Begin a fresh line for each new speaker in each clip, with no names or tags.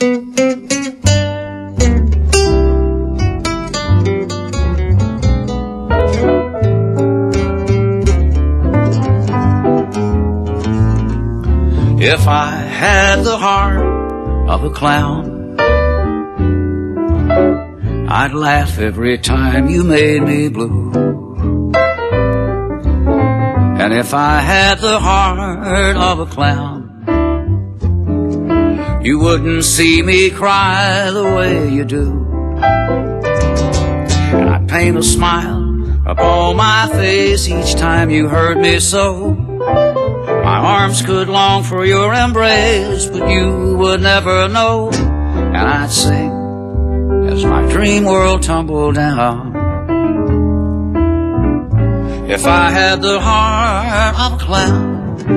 If I had the heart of a clown, I'd laugh every time you made me blue. And if I had the heart of a clown, you wouldn't see me cry the way you do. And I'd paint a smile upon my face each time you hurt me so. My arms could long for your embrace, but you would never know. And I'd sing as my dream world tumbled down. If I had the heart of a clown.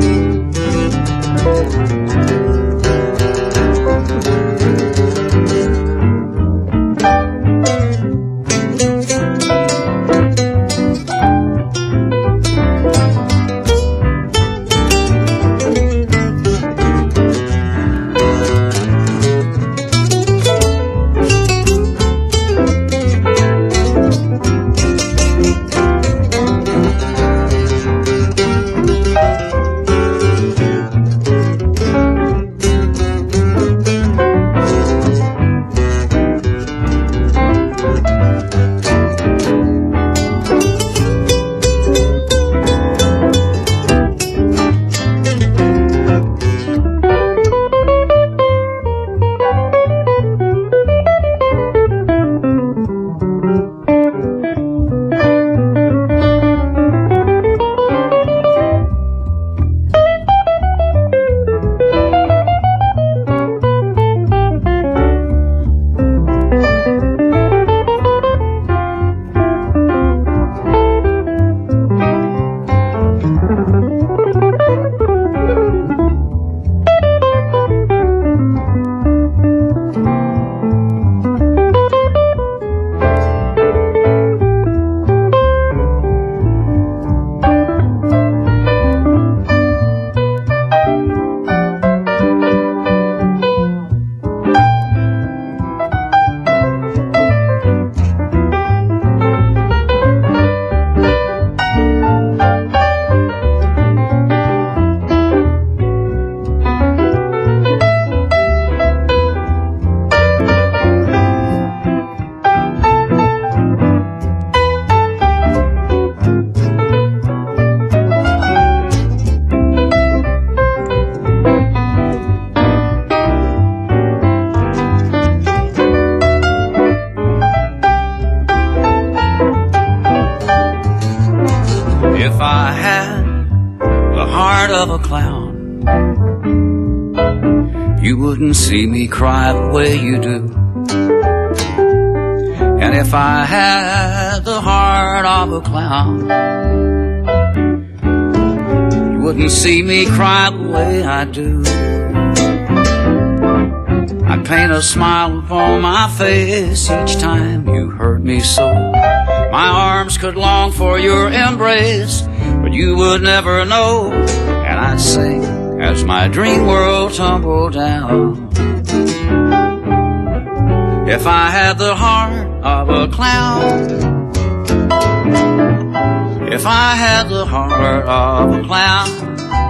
If I had the heart of a clown, you wouldn't see me cry the way you do. And if I had the heart of a clown, you wouldn't see me cry the way I do. I'd paint a smile upon my face each time you hurt me so. My arms could long for your embrace, but you would never know. And I'd sing as my dream world tumbled down. If I had the heart of a clown, if I had the heart of a clown,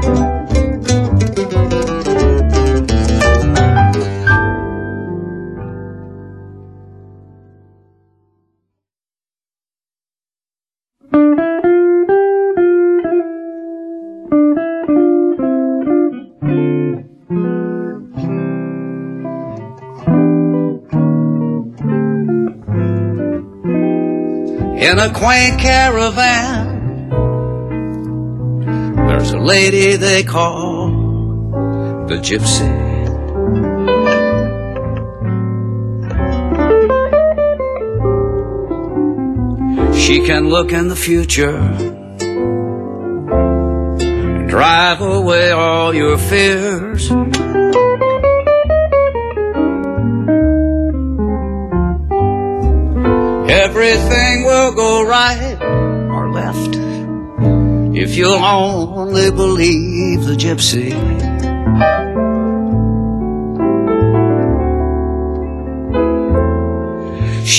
in a quaint caravan, there's a lady they call the gypsy. She can look in the future and drive away all your fears. Everything will go right or left if you'll only believe the gypsy.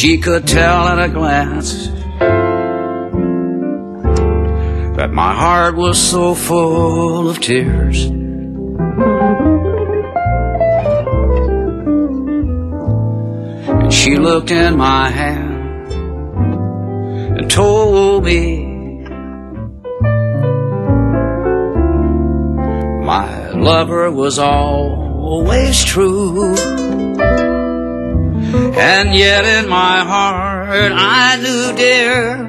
She could tell at a glance that my heart was so full of tears. And she looked in my hand and told me my lover was always true. And yet in my heart I knew, dear,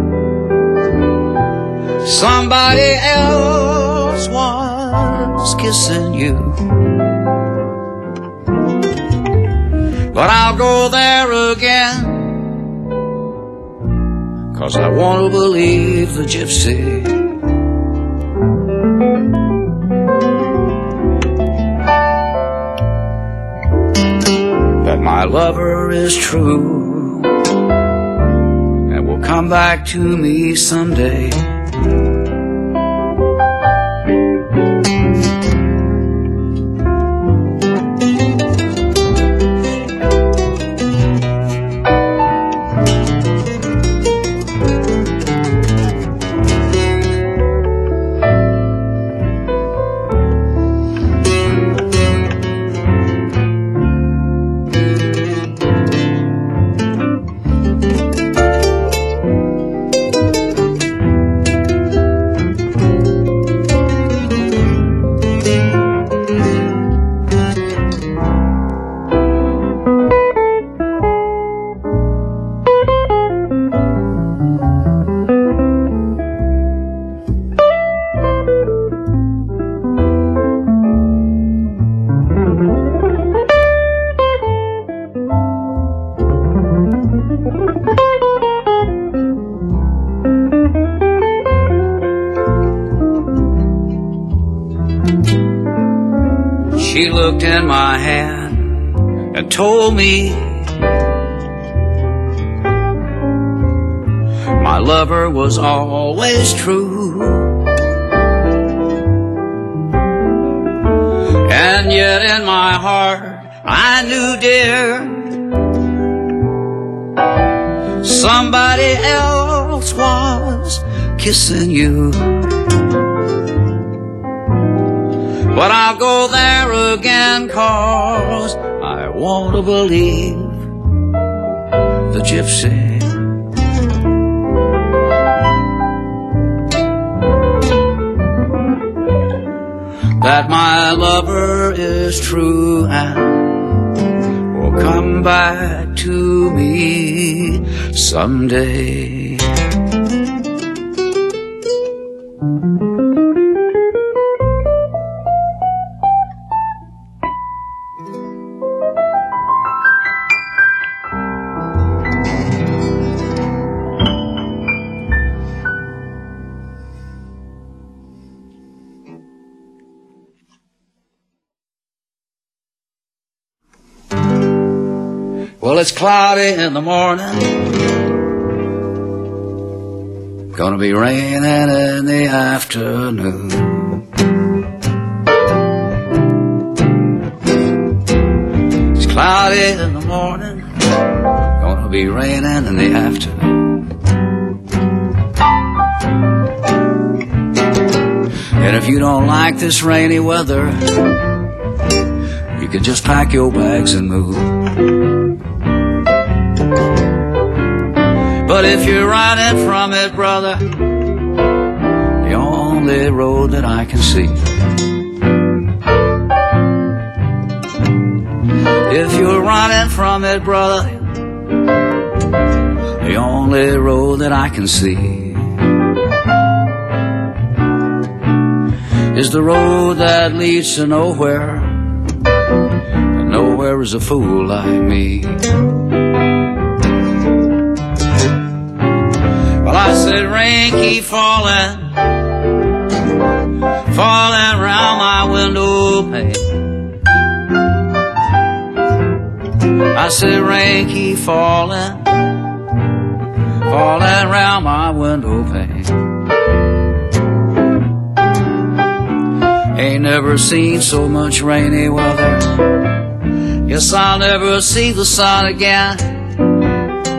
somebody else was kissing you. But I'll go there again, 'cause I want to believe the gypsy. That my lover is true and will come back to me someday. She looked in my hand and told me my lover was always true. And yet in my heart I knew, dear, somebody else was kissing you. But I'll go there again, 'cause I want to believe the gypsy. That my lover is true and will come back to me someday. Well, it's cloudy in the morning, gonna be raining in the afternoon. It's cloudy in the morning, gonna be raining in the afternoon. And if you don't like this rainy weather, you can just pack your bags and move. But if you're running from it, brother, the only road that I can see. If you're running from it, brother, the only road that I can see is the road that leads to nowhere, and nowhere is a fool like me. Well, I said rain keep falling, falling round my window pane. I said rain keep falling, falling round my window pane. Ain't never seen so much rainy weather. Guess I'll never see the sun again.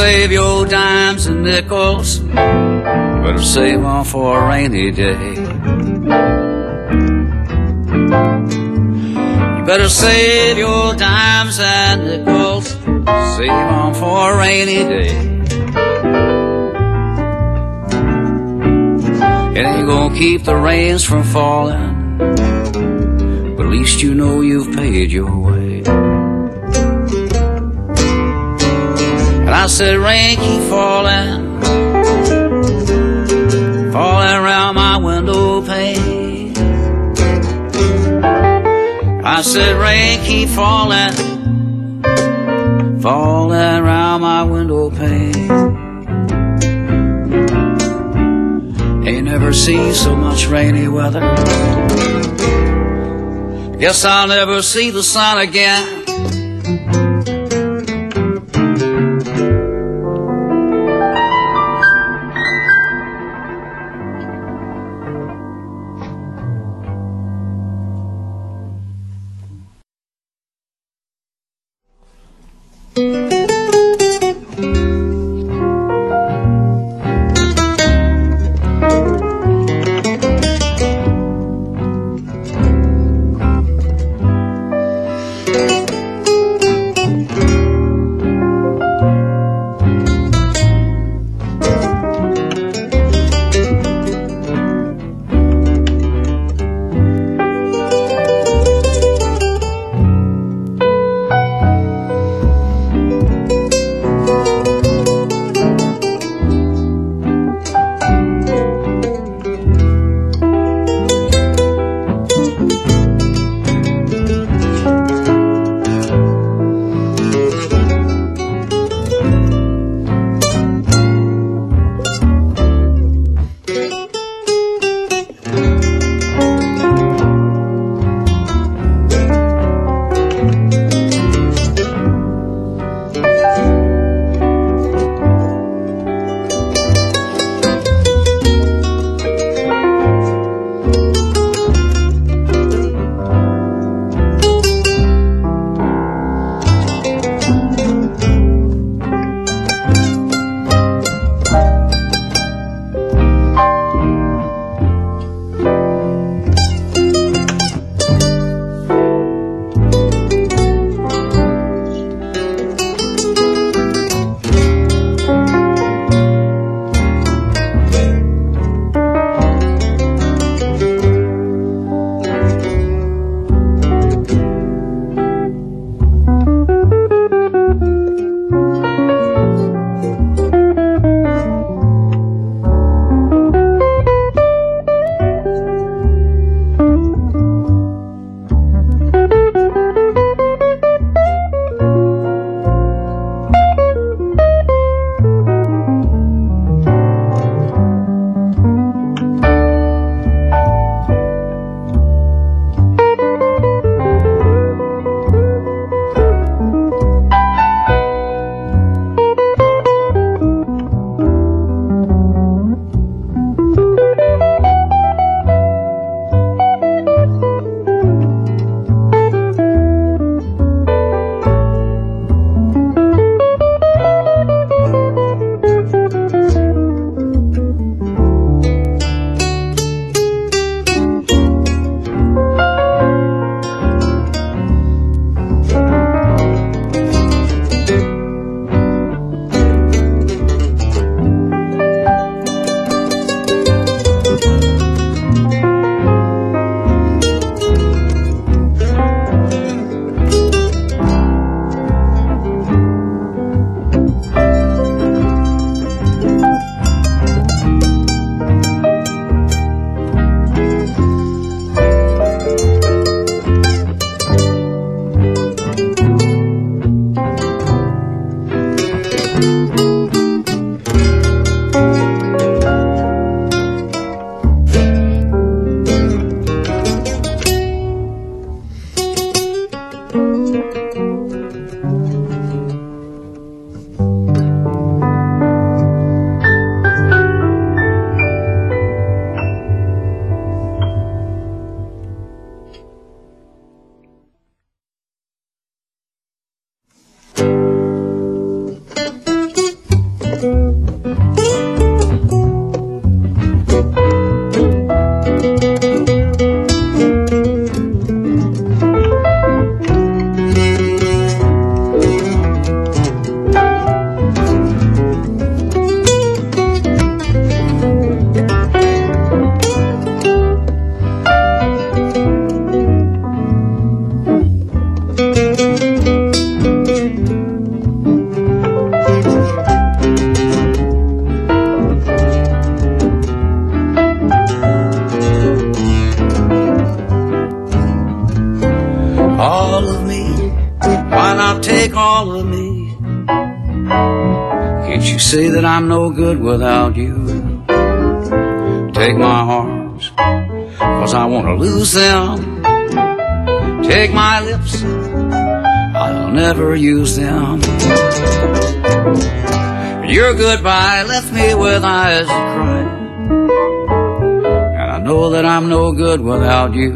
save your dimes and nickels. You better save them for a rainy day. You better save your dimes and nickels. Save them for a rainy day. It ain't gonna keep the rains from falling, but at least you know you've paid your way. And I said, rain keep falling, falling around my window pane. I said, rain keep falling, falling around my window pane. Ain't never seen so much rainy weather. Guess I'll never see the sun again. take all of me. Can't you see that I'm no good without you? Take my arms, 'cause I want to lose them. Take my lips, I'll never use them. Your goodbye left me with eyes that cry, and I know that I'm no good without you.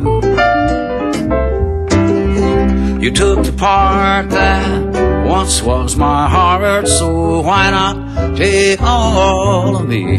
You took the part that once was my heart, so why not take all of me?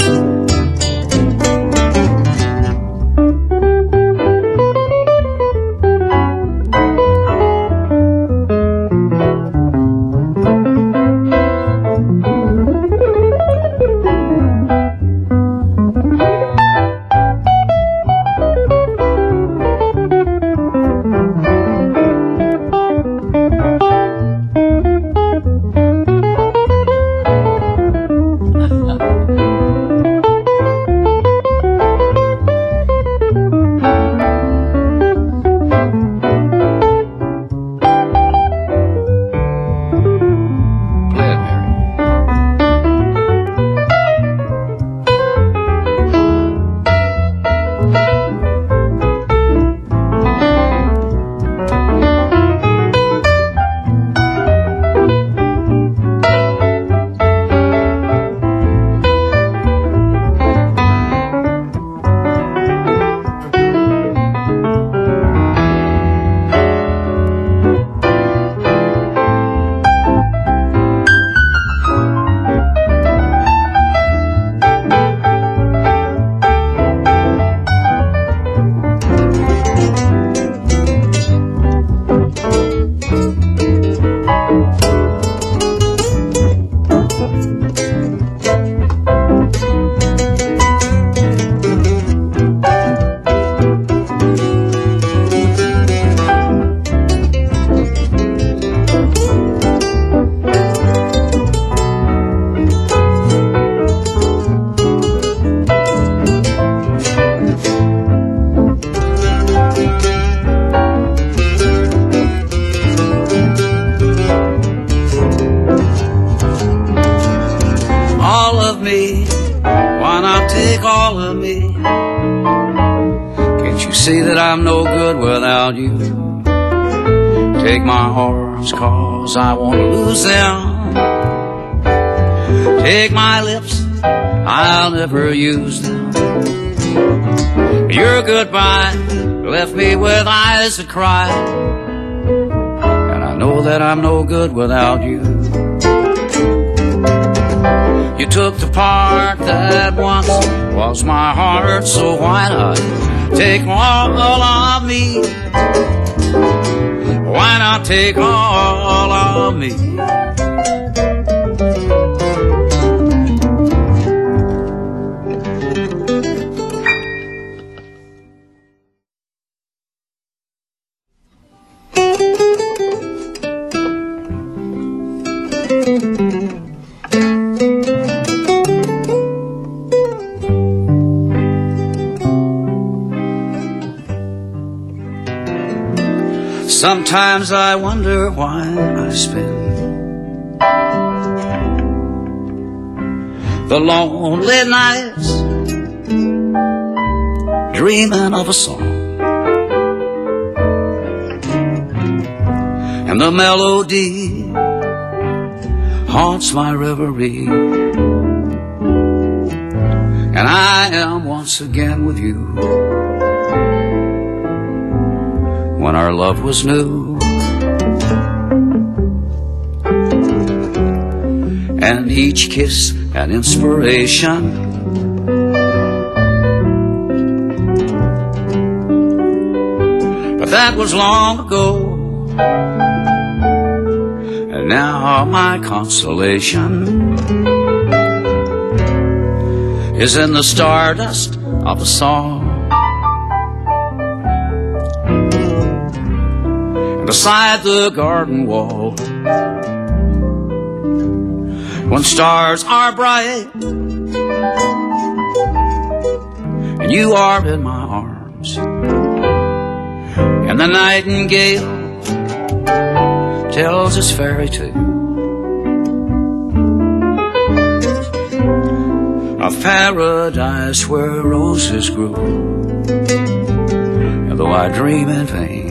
Why not take all of me? Can't you see that I'm no good without you? Take my arms, 'cause I want to lose them. Take my lips, I'll never use them. Your goodbye left me with eyes that cry, and I know that I'm no good without you. You took the part that once was my heart, so why not take all of me? Why not take all of me? Sometimes I wonder why I spend the lonely nights dreaming of a song, and the melody haunts my reverie, and I am once again with you. When our love was new, and each kiss an inspiration, but that was long ago, and now my consolation is in the stardust of a song, beside the garden wall. When stars are bright and you are in my arms, and the nightingale tells his fairy tale of paradise where roses grew. And though I dream in vain,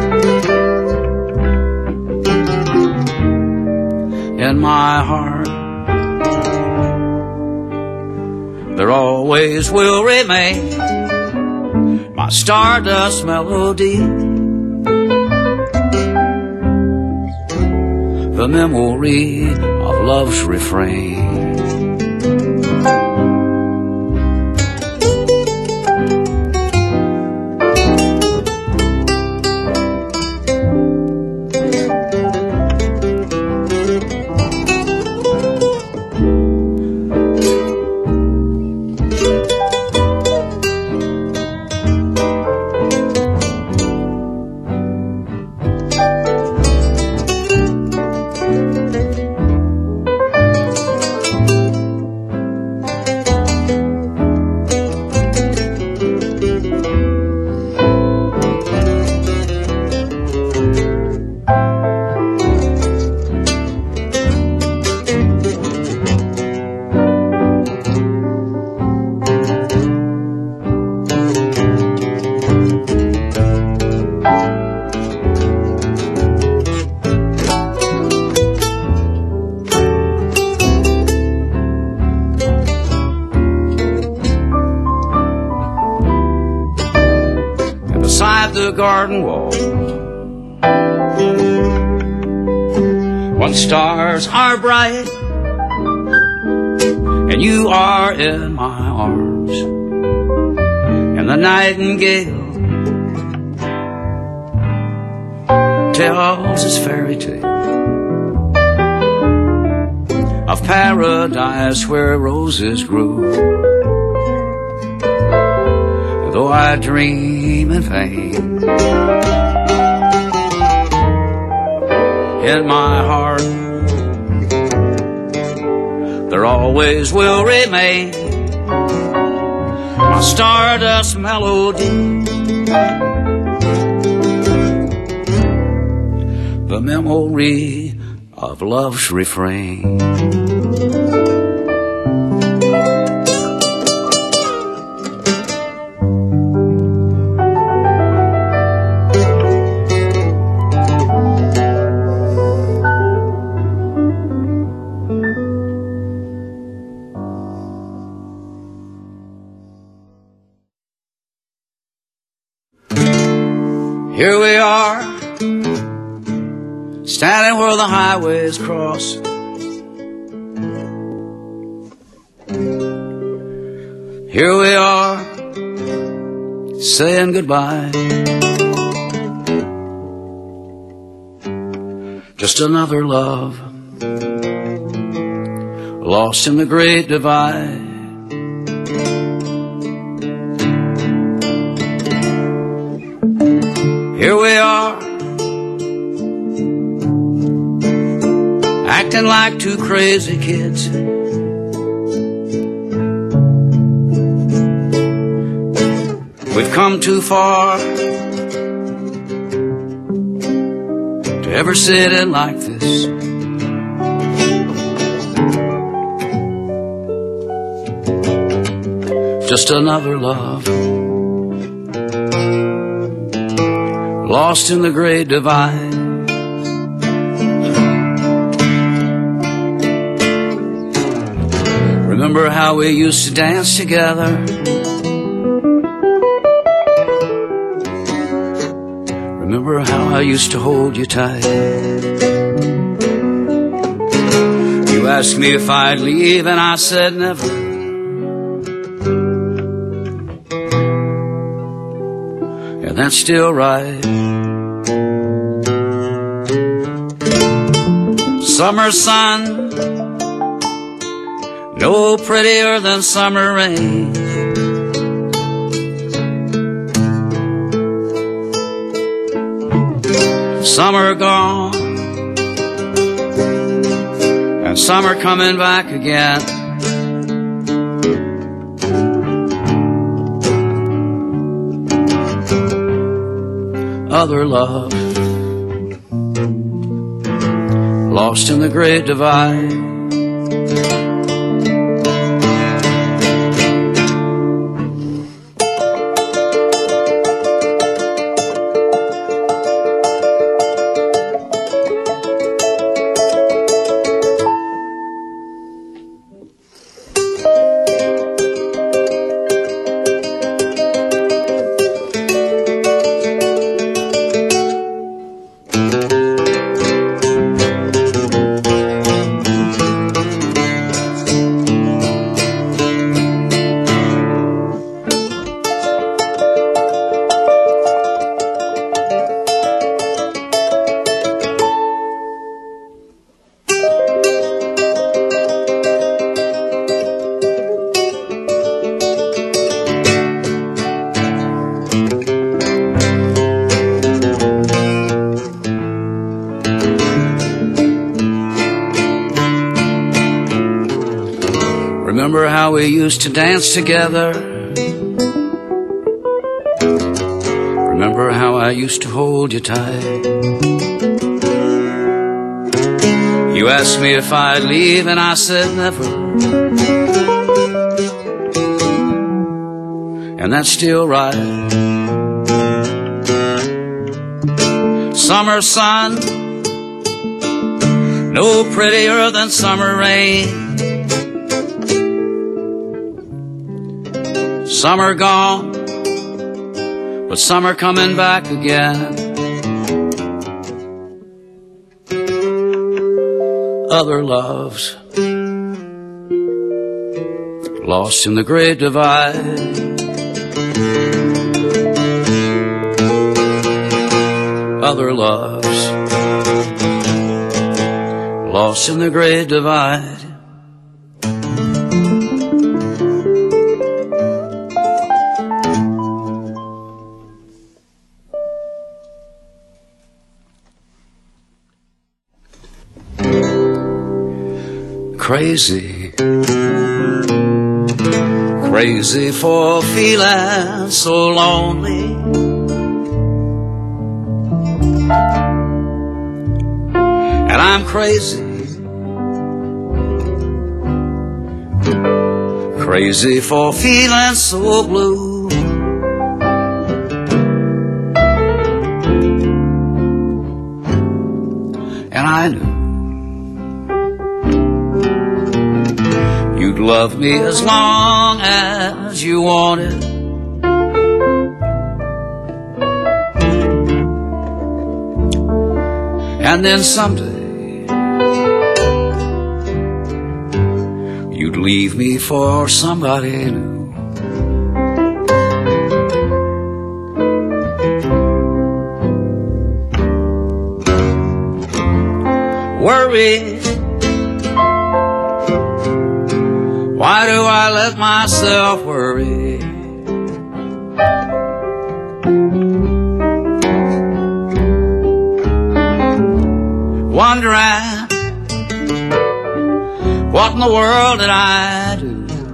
in my heart there always will remain my stardust melody, the memory of love's refrain. Beside the garden wall, when stars are bright and you are in my arms, and the nightingale tells his fairy tale of paradise where roses grew. Though I dream in vain, in my heart there always will remain my stardust melody, the memory of love's refrain. Here we are, standing where the highways cross. Here we are, saying goodbye. Just another love, lost in the great divide. Here we are, acting like two crazy kids. We've come too far to ever sit in like this. Just another love, lost in the great divide. Remember how we used to dance together? Remember how I used to hold you tight? You asked me if I'd leave and I said never. And that's still right. Summer sun, no prettier than summer rain. Summer gone, and summer coming back again. Other love, lost in the great divide. Remember how we used to dance together? Remember how I used to hold you tight? You asked me if I'd leave and I said never. And that's still right. Summer sun, no prettier than summer rain. Summer gone, but summer coming back again. Other loves lost in the great divide. Other loves lost in the great divide. Crazy, crazy for feeling so lonely. And I'm crazy, crazy for feeling so blue. And I knew you'd love me as long as you wanted. And then someday you'd leave me for somebody new. Worry, why do I let myself worry? Wondering, what in the world did I do?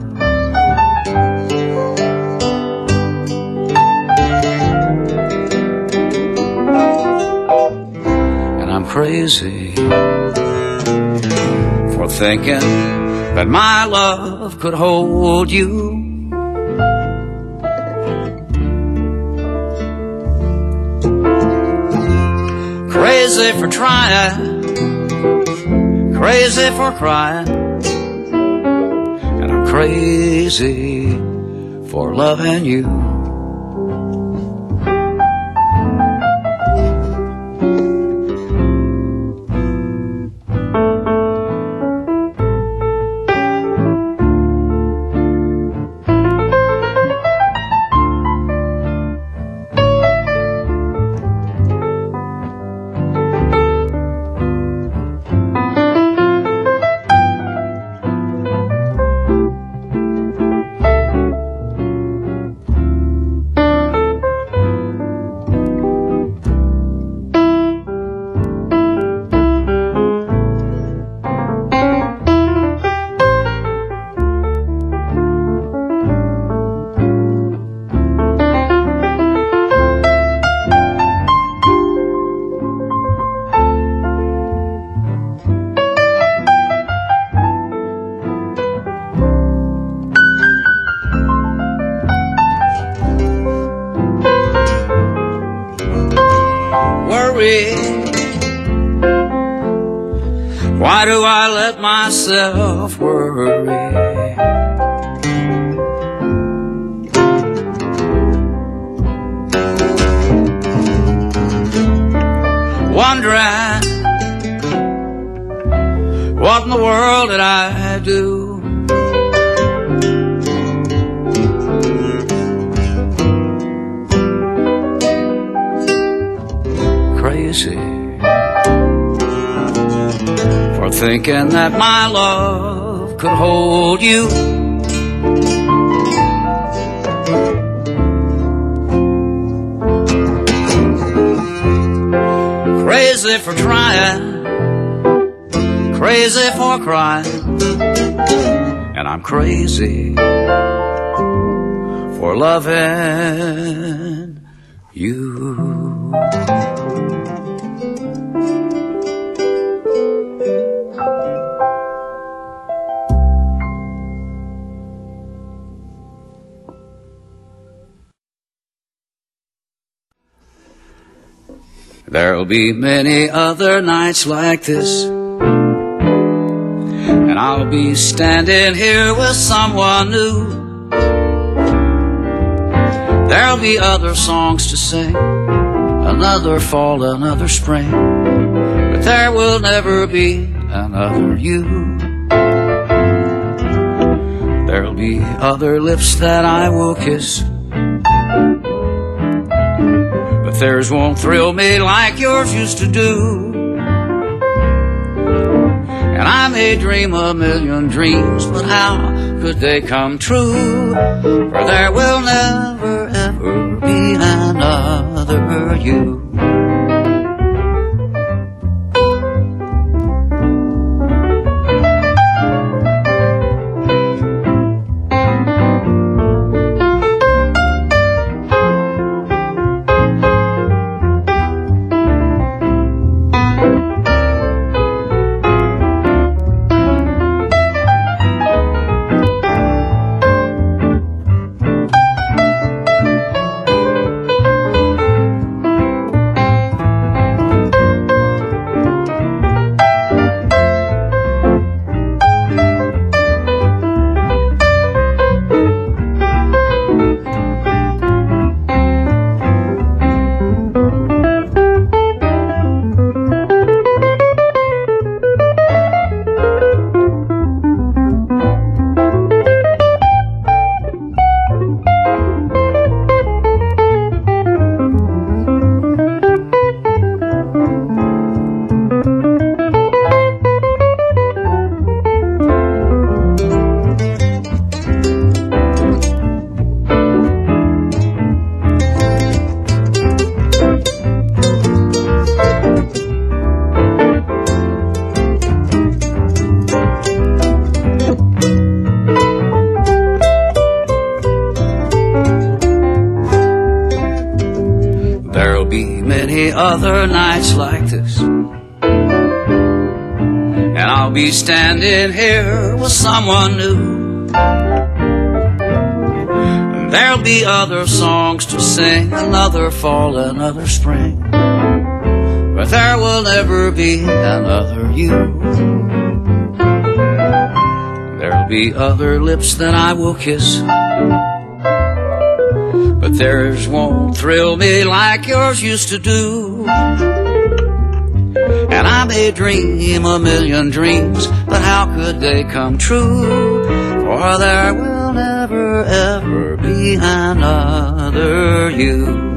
And I'm crazy for thinking that my love could hold you. Crazy for trying, crazy for crying, and I'm crazy for loving you. worry? Why do I let myself worry? Wondering what in the world did I do? Crazy for thinking that my love could hold you. Crazy for trying, crazy for crying, and I'm crazy for loving you. There'll be many other nights like this, and I'll be standing here with someone new. There'll be other songs to sing, another fall, another spring, but there will never be another you. There'll be other lips that I will kiss, but theirs won't thrill me like yours used to do. And I may dream a million dreams, but how could they come true? For there will never ever be another you. Other nights like this, and I'll be standing here with someone new. And there'll be other songs to sing, another fall, another spring, but there will never be another you. There'll be other lips that I will kiss, but theirs won't thrill me like yours used to do. And I may dream a million dreams, but how could they come true? For there will never ever be another you.